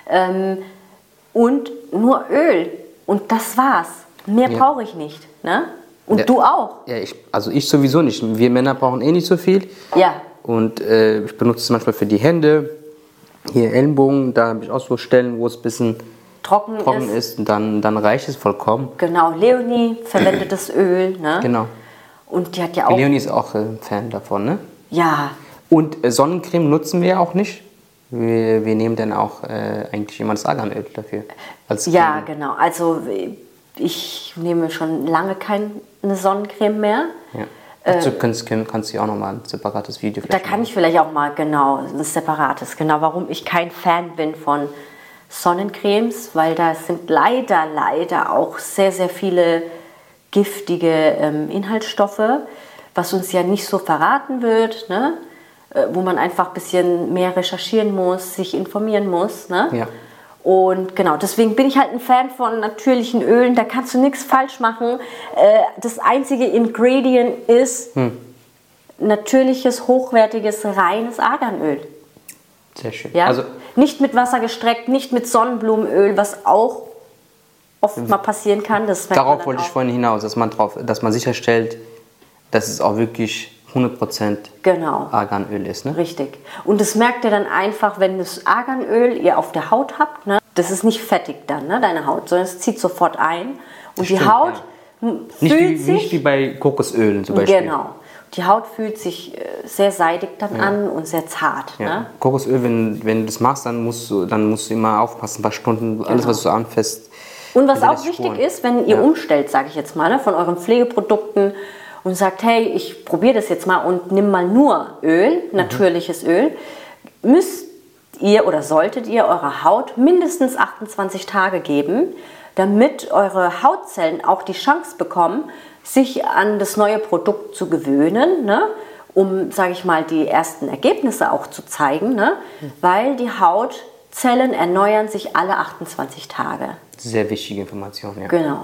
und nur Öl und das war's. Mehr brauche ich nicht. Ne? Und du auch. Ja, ich sowieso nicht. Wir Männer brauchen eh nicht so viel. Ja. Und ich benutze es manchmal für die Hände, hier Ellenbogen, da habe ich auch so Stellen, wo es ein bisschen trocken ist und dann reicht es vollkommen. Genau, Leonie verwendet das Öl. Ne? Genau. Und die hat ja auch... Leonie ist auch Fan davon, ne? Ja. Und Sonnencreme nutzen wir auch nicht. Wir nehmen dann auch eigentlich immer das Arganöl dafür. Ja, genau. Also ich nehme schon lange keine Sonnencreme mehr. Ja. Dazu kannst du auch nochmal ein separates Video Da kann ich vielleicht auch mal, ein separates. Genau, warum ich kein Fan bin von Sonnencremes, weil da sind leider auch sehr, sehr viele giftige Inhaltsstoffe, was uns ja nicht so verraten wird, ne? Wo man einfach ein bisschen mehr recherchieren muss, sich informieren muss. Ne? Ja. Und genau, deswegen bin ich halt ein Fan von natürlichen Ölen, da kannst du nichts falsch machen. Das einzige Ingredient ist natürliches, hochwertiges, reines Arganöl. Sehr schön. Ja? Also, nicht mit Wasser gestreckt, nicht mit Sonnenblumenöl, was auch oft mal passieren kann. Darauf wollte ich vorhin hinaus, dass man sicherstellt, dass es auch wirklich 100% Arganöl ist. Ne? Richtig. Und das merkt ihr dann einfach, wenn das Arganöl ihr auf der Haut habt. Ne? Das ist nicht fettig dann, ne, deine Haut, sondern es zieht sofort ein. Und die Haut fühlt sich... Nicht wie bei Kokosöl zum Beispiel. Genau. Die Haut fühlt sich sehr seidig dann an und sehr zart. Ja. Ne? Kokosöl, wenn du das machst, dann musst du immer aufpassen, ein paar Stunden, alles was du anfasst. Und was auch wichtig ist, wenn ihr umstellt, sage ich jetzt mal, ne, von euren Pflegeprodukten und sagt, hey, ich probiere das jetzt mal und nimm mal nur Öl, natürliches Öl, müsst ihr oder solltet ihr eurer Haut mindestens 28 Tage geben, damit eure Hautzellen auch die Chance bekommen, sich an das neue Produkt zu gewöhnen, ne? Um, sage ich mal, die ersten Ergebnisse auch zu zeigen, ne? Weil die Hautzellen erneuern sich alle 28 Tage. Sehr wichtige Information, ja. Genau.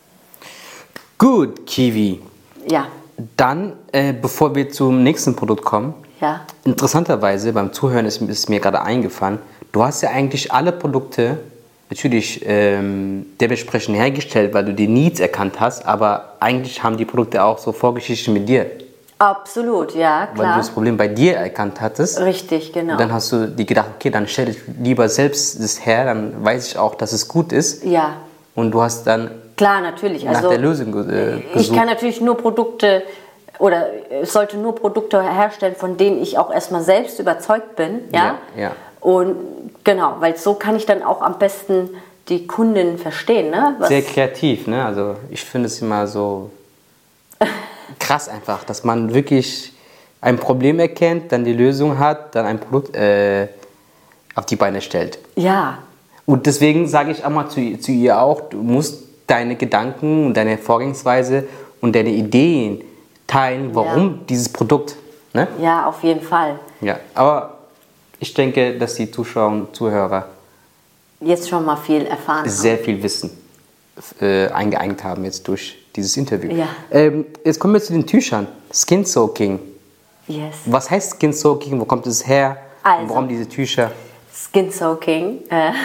Gut, Kiwi. Ja. Dann, bevor wir zum nächsten Produkt kommen, interessanterweise beim Zuhören ist mir gerade eingefallen, du hast ja eigentlich alle Produkte natürlich dementsprechend hergestellt, weil du die Needs erkannt hast, aber eigentlich haben die Produkte auch so Vorgeschichten mit dir. Absolut, ja, Weil du klar. das Problem bei dir erkannt hattest. Richtig, genau. Und dann hast du dir gedacht, okay, dann stelle ich lieber selbst das her, dann weiß ich auch, dass es gut ist. Ja, Und du hast dann klar, natürlich. nach Also, der Lösung ich gesucht. kann natürlich nur Produkte oder sollte nur Produkte herstellen, von denen ich auch erstmal selbst überzeugt bin. Ja? Ja. Und genau, weil so kann ich dann auch am besten die Kundin verstehen. Ne? Sehr kreativ, ne? Also ich finde es immer so krass einfach, dass man wirklich ein Problem erkennt, dann die Lösung hat, dann ein Produkt auf die Beine stellt. Ja, Und deswegen sage ich auch mal zu ihr auch, du musst deine Gedanken und deine Vorgehensweise und deine Ideen teilen, warum dieses Produkt. Ne? ja, auf jeden Fall. Ja, aber ich denke, dass die Zuschauer und Zuhörer Jetzt schon mal viel erfahren haben. sehr viel Wissen eingeeignet haben jetzt durch dieses Interview. Ja. Jetzt kommen wir zu den Tüchern. Skin Soaking. Yes. Was heißt Skin Soaking? Wo kommt es her? Also. Und warum diese Tücher? Skin Soaking.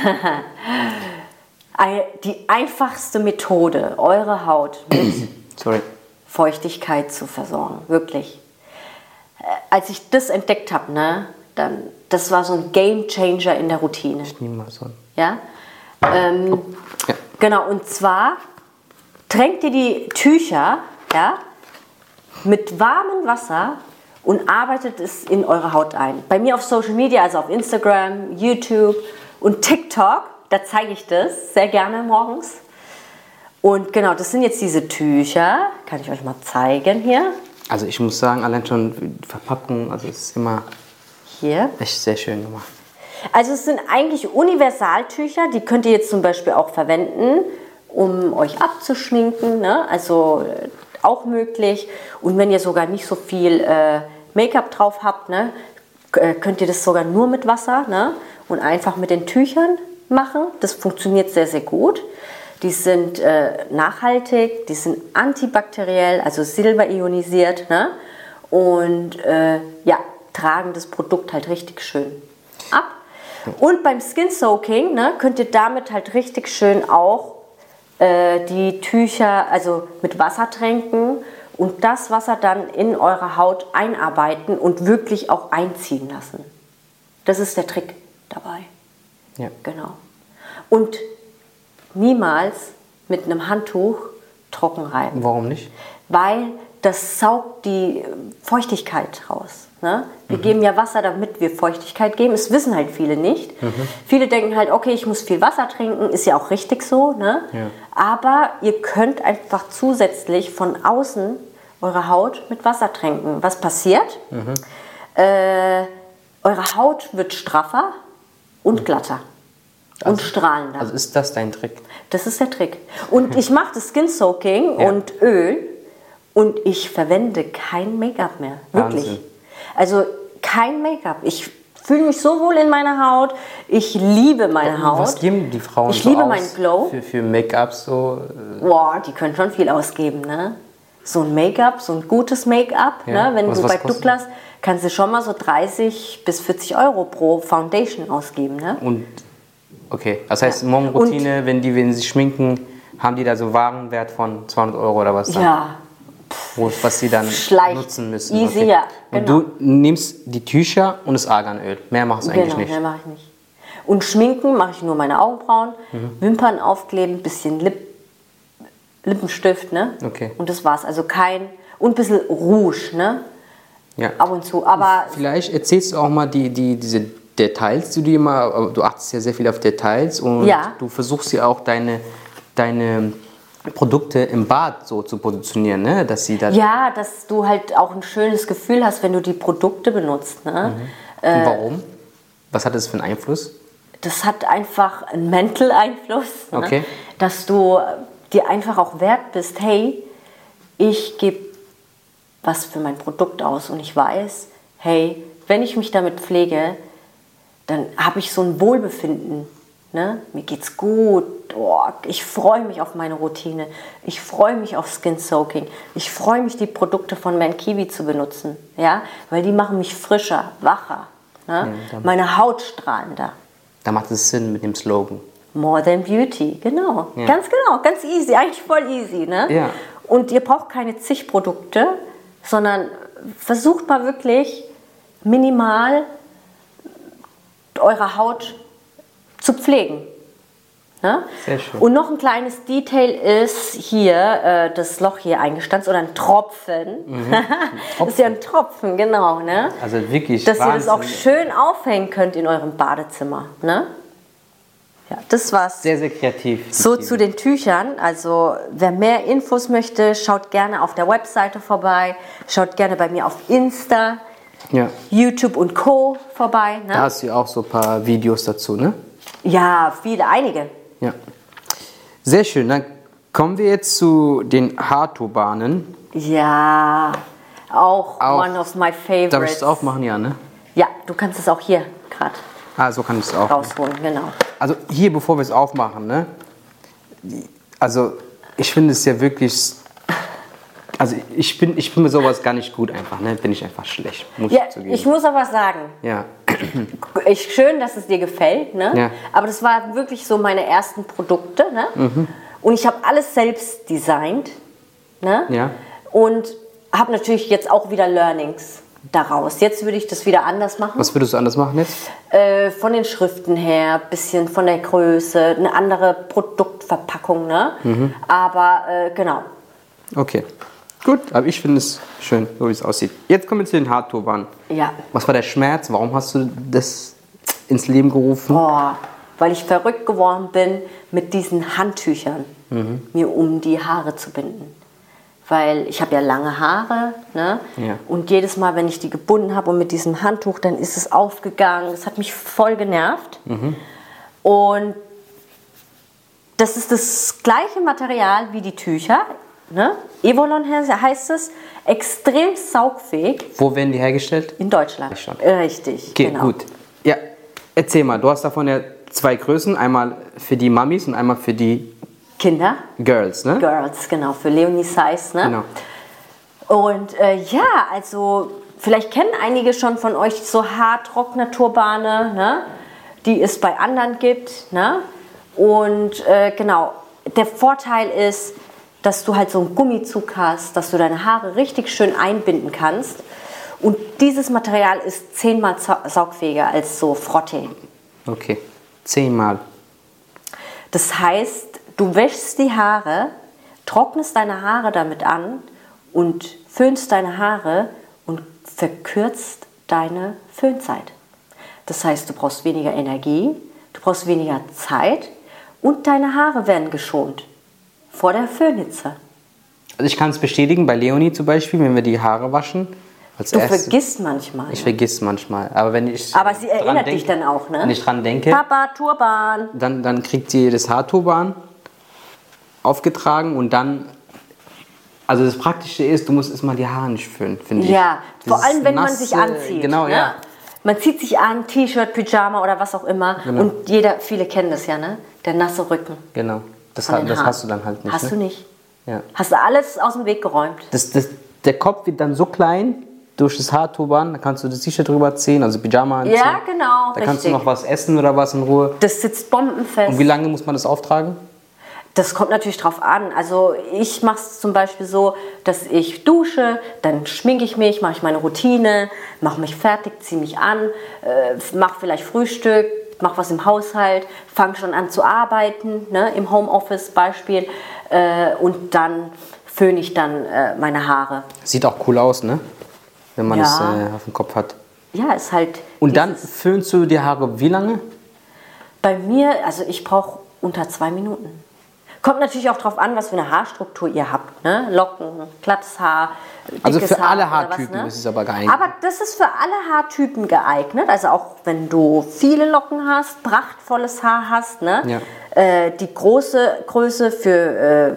Die einfachste Methode, eure Haut mit Sorry. Feuchtigkeit zu versorgen. Wirklich. Als ich das entdeckt habe, ne, das war so ein Game Changer in der Routine. Ich nehme mal so. Ja? Ja. Genau, und zwar tränkt ihr die Tücher, ja, mit warmem Wasser und arbeitet es in eure Haut ein. Bei mir auf Social Media, also auf Instagram, YouTube und TikTok, da zeige ich das sehr gerne morgens. Und genau, das sind jetzt diese Tücher. Kann ich euch mal zeigen hier. Also ich muss sagen, allein schon die Verpackung, also es ist immer Hier. echt sehr schön gemacht. Also es sind eigentlich Universaltücher, die könnt ihr jetzt zum Beispiel auch verwenden, um euch abzuschminken, ne? Also auch möglich. Und wenn ihr sogar nicht so viel Make-up drauf habt, ne? Könnt ihr das sogar nur mit Wasser, ne? Und einfach mit den Tüchern machen. Das funktioniert sehr, sehr gut. Die sind nachhaltig, die sind antibakteriell, also silberionisiert, ne? Und ja, tragen das Produkt halt richtig schön ab. Und beim Skin Soaking, ne, könnt ihr damit halt richtig schön auch die Tücher also mit Wasser tränken und das Wasser dann in eure Haut einarbeiten und wirklich auch einziehen lassen. Das ist der Trick dabei. Ja. Genau. Und niemals mit einem Handtuch trocken reiben. Warum nicht? Weil das saugt die Feuchtigkeit raus. Ne? Wir geben ja Wasser, damit wir Feuchtigkeit geben. Das wissen halt viele nicht. Viele denken halt, okay, ich muss viel Wasser trinken. Ist ja auch richtig so. Ne? Ja. Aber ihr könnt einfach zusätzlich von außen eure Haut mit Wasser tränken. Was passiert? Eure Haut wird straffer und glatter. Und strahlender. Also ist das dein Trick? Das ist der Trick. Und ich mache das Skin Soaking und Öl und ich verwende kein Make-up mehr. Wirklich. Wahnsinn. Also kein Make-up. Ich fühle mich so wohl in meiner Haut. Ich liebe meine Haut. Was geben die Frauen Ich so liebe aus meinen Glow. für Make-up so? Boah, die können schon viel ausgeben, ne? So ein Make-up, so ein gutes Make-up, Ja. ne? Wenn Was du bei kostet Douglas kannst du schon mal so 30 bis 40 Euro pro Foundation ausgeben, ne? Und okay, das heißt Morgenroutine, wenn sie schminken, haben die da so Warenwert von 200 Euro oder was dann? Ja, Was sie dann Schleicht. nutzen müssen. Easy, ja, Und genau. du nimmst die Tücher und das Arganöl. Mehr machst du eigentlich genau, nicht. mehr mache ich nicht. Und schminken mache ich nur meine Augenbrauen, Wimpern aufkleben, bisschen Lippenstift, ne? Okay. Und das war's. Also und ein bisschen Rouge, ne? Ja. Ab und zu. Aber Vielleicht erzählst du auch mal diese Details, du achtest ja sehr viel auf Details und Ja. du versuchst ja auch deine Produkte im Bad so zu positionieren, ne? Dass sie da. ja, dass du halt auch ein schönes Gefühl hast, wenn du die Produkte benutzt, ne? Warum? Was hat das für einen Einfluss? Das hat einfach einen Mental-Einfluss, Okay. ne? Dass du dir einfach auch wert bist, hey, ich gebe was für mein Produkt aus und ich weiß, hey, wenn ich mich damit pflege, dann habe ich so ein Wohlbefinden. Ne? Mir geht's gut, ich freue mich auf meine Routine, ich freue mich auf Skin Soaking, ich freue mich, die Produkte von Mankiwi zu benutzen, ja? Weil die machen mich frischer, wacher, ne? Meine Haut strahlender. Da macht es Sinn mit dem Slogan. More than beauty, genau. Ja. Ganz genau, ganz easy, eigentlich voll easy, ne? Ja. Und ihr braucht keine zig Produkte, sondern versucht mal wirklich minimal eure Haut zu pflegen. Ne? Sehr schön. Und noch ein kleines Detail ist hier das Loch hier eingestanzt oder ein Tropfen. Das ist ja ein Tropfen, genau. Ne? Also wirklich dass ihr das auch Wahnsinn. schön aufhängen könnt in eurem Badezimmer. Ne? Ja, das war's. Sehr, sehr kreativ. So zu den Tüchern. Also wer mehr Infos möchte, schaut gerne auf der Webseite vorbei. Schaut gerne bei mir auf Insta, Ja. YouTube und Co. vorbei. Da Ne? hast du ja auch so ein paar Videos dazu, ne? Ja, einige. Ja. Sehr schön. Dann kommen wir jetzt zu den Haarturbanen. Ja, auch one of my Darf ich favorites. es aufmachen? Ja, ne? Ja, du kannst es auch hier gerade Ah, so kann ich es auch. rausholen, genau. Also hier, bevor wir es aufmachen, ne? Also ich finde es ja wirklich... Also ich bin mit sowas gar nicht gut einfach, ne? Bin ich einfach schlecht, muss Ja, ich zugeben. ich muss aber sagen, Ja. schön, dass es dir gefällt, ne? Ja. Aber das waren wirklich so meine ersten Produkte, ne? Und ich habe alles selbst designt, ne? Ja. Und habe natürlich jetzt auch wieder Learnings daraus. Jetzt würde ich das wieder anders machen. Was würdest du anders machen jetzt? Von den Schriften her, bisschen von der Größe, eine andere Produktverpackung, ne? Aber genau. Okay. Gut, aber ich finde es schön, so wie es aussieht. Jetzt kommen wir zu den Haarturbanen. Ja. Was war der Schmerz? Warum hast du das ins Leben gerufen? Oh, weil ich verrückt geworden bin, mit diesen Handtüchern mir um die Haare zu binden. Weil ich habe ja lange Haare, ne? Ja. Und jedes Mal, wenn ich die gebunden habe und mit diesem Handtuch, dann ist es aufgegangen. Das hat mich voll genervt. Und das ist das gleiche Material wie die Tücher. Ne? Evolon heißt es, extrem saugfähig Wo werden die hergestellt? in Deutschland. Deutschland. Richtig, Okay, genau. gut. Ja, erzähl mal, du hast davon ja zwei Größen, einmal für die Mummies und einmal für die Kinder, Girls, ne? Girls, genau, für Leonie Size. Ne? Genau. Und ja, also vielleicht kennen einige schon von euch so Haartrockner-Turbane, ne? Die es bei anderen gibt. Ne? Und genau, der Vorteil ist, dass du halt so einen Gummizug hast, dass du deine Haare richtig schön einbinden kannst. Und dieses Material ist 10-mal saugfähiger als so Frottee. Okay, 10-mal. Das heißt, du wäschst die Haare, trocknest deine Haare damit an und föhnst deine Haare und verkürzt deine Föhnzeit. Das heißt, du brauchst weniger Energie, du brauchst weniger Zeit und deine Haare werden geschont vor der Föhnhitze. Also ich kann es bestätigen, bei Leonie zum Beispiel, wenn wir die Haare waschen. Du vergisst manchmal. Ich vergiss manchmal, aber wenn ich Aber sie dran erinnert denk- dich dann auch, ne? Wenn ich dran denke, Papa, Turban. dann kriegt sie das Haarturban aufgetragen und dann, also das Praktische ist, du musst erstmal die Haare nicht föhnen, finde ich. Ja, vor Dieses allem, wenn man sich nasse- anzieht. Genau, ne? ja. Man zieht sich an, T-Shirt, Pyjama oder was auch immer. Genau. Und viele kennen das ja, ne? Der nasse Rücken. Genau, das von den Haaren. hast du dann halt nicht. Hast ne? du nicht. Ja. Hast du alles aus dem Weg geräumt. Der Kopf wird dann so klein durch das Haarturban, da kannst du das T-Shirt drüber ziehen, also Pyjama anziehen. Ja, genau, Da kannst du richtig. noch was essen oder was in Ruhe. Das sitzt bombenfest. Und wie lange muss man das auftragen? Das kommt natürlich drauf an. Also ich mache es zum Beispiel so, dass ich dusche, dann schminke ich mich, mache ich meine Routine, mache mich fertig, ziehe mich an, mache vielleicht Frühstück, mache was im Haushalt, fange schon an zu arbeiten, ne, im Homeoffice Beispiel, und dann föhne ich dann meine Haare. Sieht auch cool aus, ne? Wenn man Ja. das auf dem Kopf hat. Ja, ist halt. Und dann dieses- föhnst du die Haare wie lange? Bei mir, also ich brauche unter 2 Minuten. Kommt natürlich auch drauf an, was für eine Haarstruktur ihr habt. Ne? Locken, glattes Haar, dickes Also für Haar alle oder Haartypen was, ne? ist es aber geeignet. Aber das ist für alle Haartypen geeignet. Also auch wenn du viele Locken hast, prachtvolles Haar hast. Ne? Ja. Die große Größe für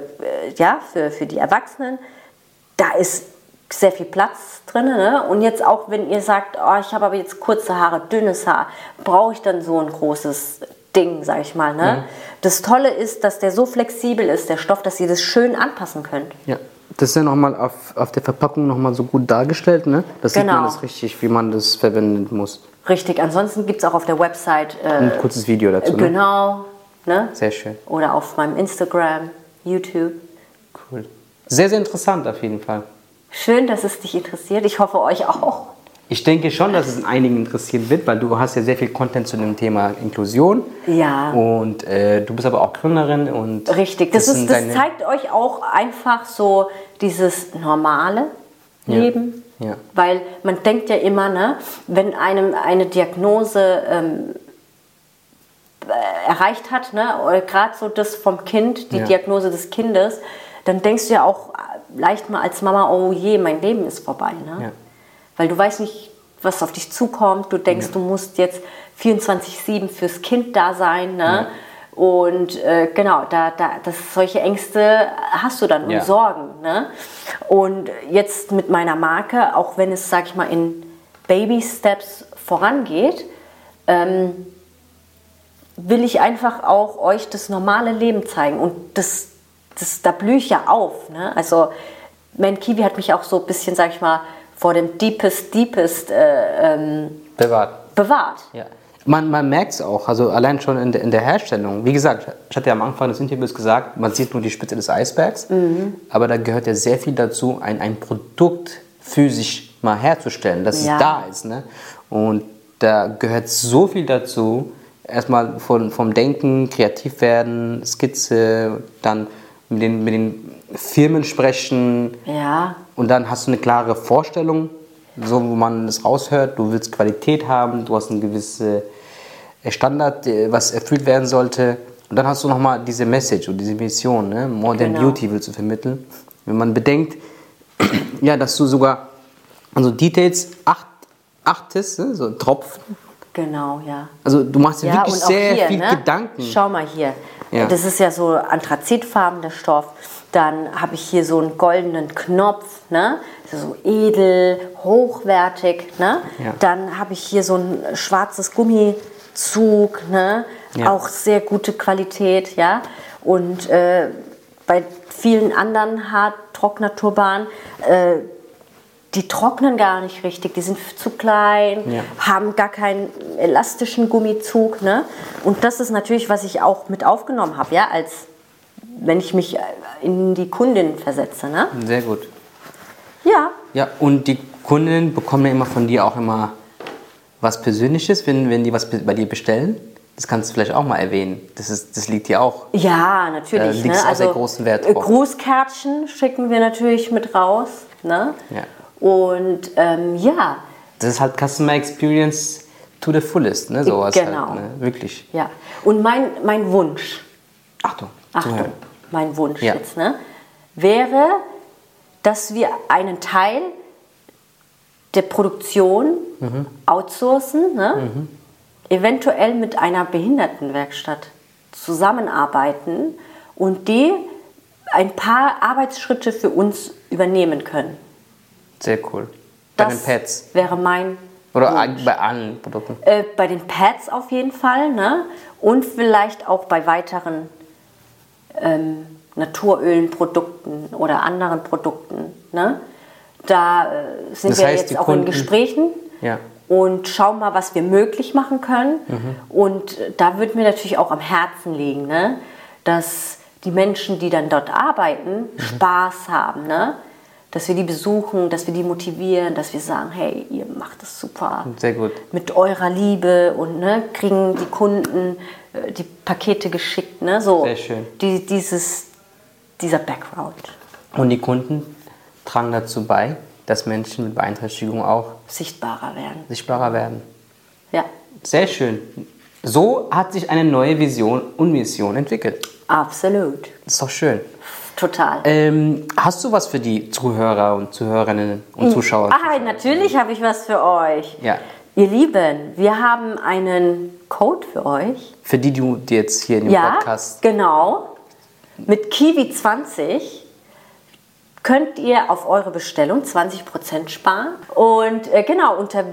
die Erwachsenen, da ist sehr viel Platz drin. Ne? Und jetzt auch, wenn ihr sagt, oh, ich habe aber jetzt kurze Haare, dünnes Haar, brauche ich dann so ein großes Ding, sag ich mal. Ne? Das Tolle ist, dass der so flexibel ist, der Stoff, dass ihr das schön anpassen könnt. Ja. Das ist ja nochmal auf der Verpackung nochmal so gut dargestellt, ne? Das sieht man Genau. das richtig, wie man das verwenden muss. Richtig, ansonsten gibt es auch auf der Website Ein kurzes Video dazu, ne? genau, Ne? Sehr schön. Oder auf meinem Instagram, YouTube. Cool. Sehr, sehr interessant auf jeden Fall. Schön, dass es dich interessiert. Ich hoffe, euch auch. Ich denke schon, dass es einigen interessieren wird, weil du hast ja sehr viel Content zu dem Thema Inklusion. Ja. Und du bist aber auch Gründerin. Und richtig, das zeigt euch auch einfach so dieses normale Leben. Ja. Weil man denkt ja immer, ne, wenn einem eine Diagnose erreicht hat, ne, oder gerade so das vom Kind, die Diagnose des Kindes, dann denkst du ja auch leicht mal als Mama, oh je, mein Leben ist vorbei. Ne? Ja. Weil du weißt nicht, was auf dich zukommt. Du denkst, du musst jetzt 24/7 fürs Kind da sein. Ne? Ja. Und genau, solche Ängste hast du dann und Sorgen. Ne? Und jetzt mit meiner Marke, auch wenn es, sag ich mal, in Baby-Steps vorangeht, will ich einfach auch euch das normale Leben zeigen. Und da blühe ich ja auf. Ne? Also Man Kiwi hat mich auch so ein bisschen, sag ich mal, vor dem deepest bewahrt. Ja. Man merkt es auch, also allein schon in der Herstellung. Wie gesagt, ich hatte ja am Anfang des Interviews gesagt, man sieht nur die Spitze des Eisbergs, aber da gehört ja sehr viel dazu, ein Produkt physisch mal herzustellen, dass es da ist. Ne? Und da gehört so viel dazu, erstmal vom Denken, kreativ werden, Skizze, dann mit den Firmen sprechen. Ja. Und dann hast du eine klare Vorstellung, so wo man es raushört. Du willst Qualität haben, du hast einen gewissen Standard, was erfüllt werden sollte. Und dann hast du nochmal diese Message und diese Mission, ne? Modern Beauty willst du vermitteln. Wenn man bedenkt, ja, dass du sogar also Details achtest, ne? So Tropfen. Genau, ja. Also du machst dir wirklich sehr hier, viel ne? Gedanken. Schau mal hier. Ja. Das ist ja so anthrazitfarbener Stoff. Dann habe ich hier so einen goldenen Knopf, ne? So edel, hochwertig. Ne? Ja. Dann habe ich hier so ein schwarzes Gummizug, ne? Ja. Auch sehr gute Qualität. Ja? Und bei vielen anderen Haartrockner-Turbanen, die trocknen gar nicht richtig, die sind zu klein, haben gar keinen elastischen Gummizug. Ne? Und das ist natürlich, was ich auch mit aufgenommen habe, ja? Als wenn ich mich in die Kundin versetze. Ne? Sehr gut. Ja. Ja, und die Kunden bekommen ja immer von dir auch immer was Persönliches, wenn die was bei dir bestellen. Das kannst du vielleicht auch mal erwähnen. Das liegt dir auch. Ja, natürlich. Da liegt auch sehr großen Wert drauf. Grußkärtchen schicken wir natürlich mit raus. Ne? Ja. Und ja. Das ist halt Customer Experience to the fullest. Ne? Sowas genau. Halt, ne? Wirklich. Ja. Und mein Wunsch. Achtung, mein Wunsch jetzt, ne? Wäre, dass wir einen Teil der Produktion outsourcen, ne? Eventuell mit einer Behindertenwerkstatt zusammenarbeiten und die ein paar Arbeitsschritte für uns übernehmen können. Sehr cool. Bei den Pads? Wäre mein Oder Wunsch. bei allen Produkten? Bei den Pads auf jeden Fall, ne? Und vielleicht auch bei weiteren Naturölenprodukten oder anderen Produkten. Ne? Da sind wir jetzt auch in Gesprächen und schauen mal, was wir möglich machen können. Und da wird mir natürlich auch am Herzen liegen, ne? Dass die Menschen, die dann dort arbeiten, Spaß haben. Ne? Dass wir die besuchen, dass wir die motivieren, dass wir sagen, hey, ihr macht das super. Sehr gut. Mit eurer Liebe und ne, kriegen die Kunden die Pakete geschickt. Ne? So, sehr schön. Dieser Background. Und die Kunden tragen dazu bei, dass Menschen mit Beeinträchtigung auch sichtbarer werden. Ja. Sehr schön. So hat sich eine neue Vision und Mission entwickelt. Absolut. Das ist doch schön. Total. Hast du was für die Zuhörer und Zuhörerinnen und Zuschauer? Natürlich habe ich was für euch. Ja. Ihr Lieben, wir haben einen Code für euch. Für die jetzt hier in dem Podcast... Ja, genau. Mit Kiwi20 könnt ihr auf eure Bestellung 20% sparen. Und genau, unter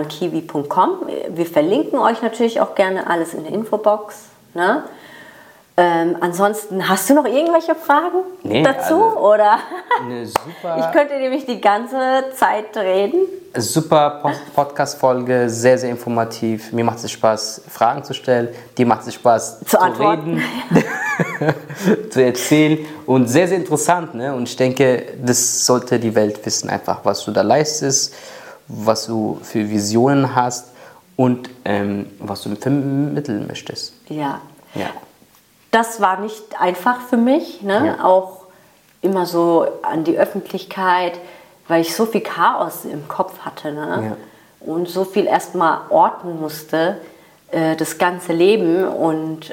www.mankiwi.com. Wir verlinken euch natürlich auch gerne alles in der Infobox. Ne? Ansonsten, hast du noch irgendwelche Fragen dazu? Also, oder? Eine super, Ich könnte nämlich die ganze Zeit reden. super Podcast-Folge, sehr, sehr informativ. Mir macht es Spaß, Fragen zu stellen. Dir macht es Spaß, zu antworten. reden, zu erzählen. Und sehr, sehr interessant. Ne? Und ich denke, das sollte die Welt wissen, einfach, was du da leistest, was du für Visionen hast und was du vermitteln möchtest. Ja. Ja. Das war nicht einfach für mich, ne? Ja. Auch immer so an die Öffentlichkeit, weil ich so viel Chaos im Kopf hatte, ne? Ja. Und so viel erstmal orten musste, das ganze Leben. Und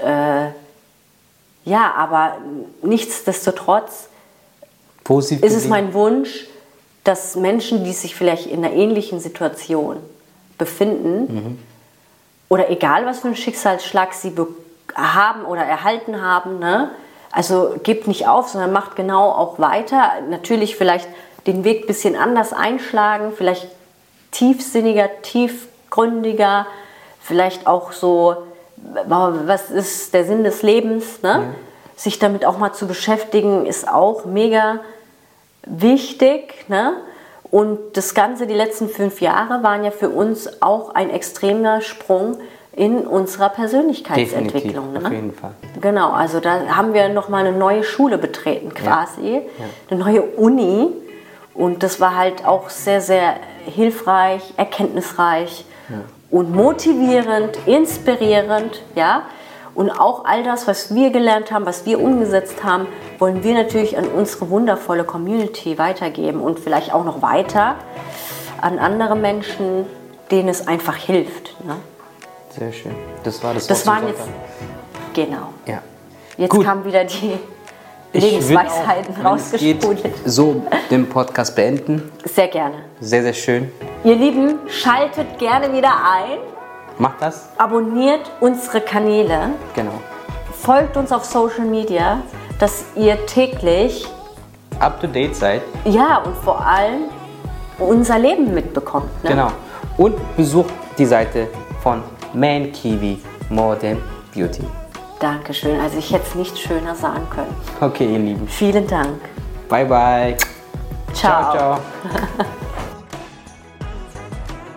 ja, aber nichtsdestotrotz Positiv ist es mein Wunsch, dass Menschen, die sich vielleicht in einer ähnlichen Situation befinden, oder egal was für einen Schicksalsschlag sie haben oder erhalten haben, ne? Also gebt nicht auf, sondern macht genau auch weiter. Natürlich vielleicht den Weg ein bisschen anders einschlagen, vielleicht tiefsinniger, tiefgründiger, vielleicht auch so, was ist der Sinn des Lebens, ne? Ja. Sich damit auch mal zu beschäftigen, ist auch mega wichtig, ne? Und das Ganze, die letzten 5 Jahre waren ja für uns auch ein extremer Sprung in unserer Persönlichkeitsentwicklung. Definitiv, ne? auf jeden Fall. Genau, also da haben wir nochmal eine neue Schule betreten quasi, Ja. eine neue Uni. Und das war halt auch sehr, sehr hilfreich, erkenntnisreich und motivierend, inspirierend, ja. Und auch all das, was wir gelernt haben, was wir umgesetzt haben, wollen wir natürlich an unsere wundervolle Community weitergeben und vielleicht auch noch weiter an andere Menschen, denen es einfach hilft. Ne? Sehr schön. Das war das Das Wort waren zum jetzt, Sonntag. genau. Ja. Jetzt Gut. kamen wieder die Ich würde Lebensweisheiten auch, wenn es geht, rausgesprudelt. so den Podcast beenden. Sehr gerne. Sehr, sehr schön. Ihr Lieben, schaltet gerne wieder ein, Macht das. abonniert unsere Kanäle, Genau. folgt uns auf Social Media, dass ihr täglich, Up to date seid. ja, und vor allem unser Leben mitbekommt. Ne? Genau. Und besucht die Seite von Man Kiwi More Than Beauty. Dankeschön. Also ich hätte es nicht schöner sagen können. Okay, ihr Lieben. Vielen Dank. Bye, bye. Ciao. Ciao, ciao.